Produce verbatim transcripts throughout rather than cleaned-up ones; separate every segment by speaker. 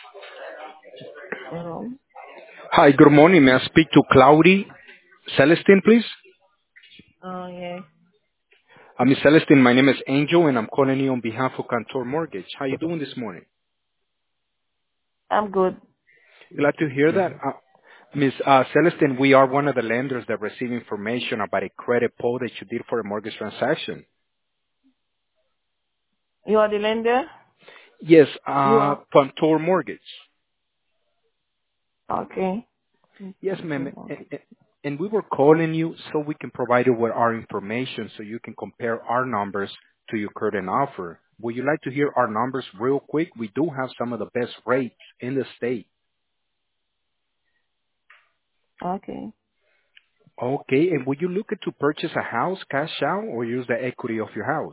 Speaker 1: Hello.
Speaker 2: Hi, good morning. May I speak to Claudie Celestine, please?
Speaker 1: Oh, yeah.
Speaker 2: Uh, Miss Celestine, my name is Angel, and I'm calling you on behalf of Cantor Mortgage. How you doing this morning?
Speaker 1: I'm good.
Speaker 2: Glad to hear that. Uh, Miss uh, Celestine, we are one of the lenders that receive information about a credit pull that you did for a mortgage transaction.
Speaker 1: You are the lender?
Speaker 2: Yes,
Speaker 1: You
Speaker 2: uh,
Speaker 1: are?
Speaker 2: Cantor Mortgage.
Speaker 1: Okay.
Speaker 2: Yes, ma'am. A- a- And we were calling you so we can provide you with our information so you can compare our numbers to your current offer. Would you like to hear our numbers real quick? We do have some of the best rates in the state.
Speaker 1: Okay.
Speaker 2: Okay, and would you look to purchase a house cash out or use the equity of your house?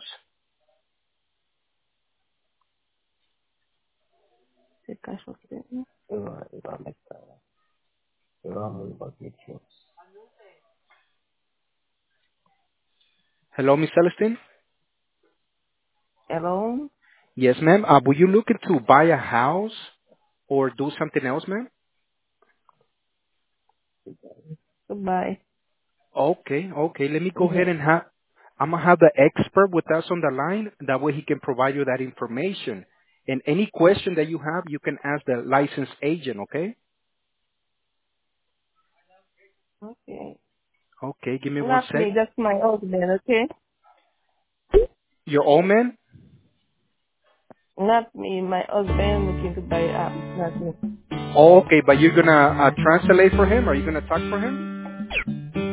Speaker 1: The cash was there.
Speaker 2: Hello, Miss Celestine?
Speaker 1: Hello.
Speaker 2: Yes, ma'am. Uh, would you look to buy a house or do something else, ma'am?
Speaker 1: Goodbye.
Speaker 2: Okay, okay. Let me go ahead
Speaker 1: Mm-hmm.
Speaker 2: and have, I'm gonna have the expert with us on the line. That way he can provide you that information. And any question that you have, you can ask the licensed agent, okay?
Speaker 1: Okay.
Speaker 2: Okay, give me one
Speaker 1: Not
Speaker 2: sec.
Speaker 1: me, just my husband, okay?
Speaker 2: Your old man?
Speaker 1: Not me, my husband looking to buy a house. Not me.
Speaker 2: Oh, okay, but you're gonna uh, translate for him? Are you gonna talk for him?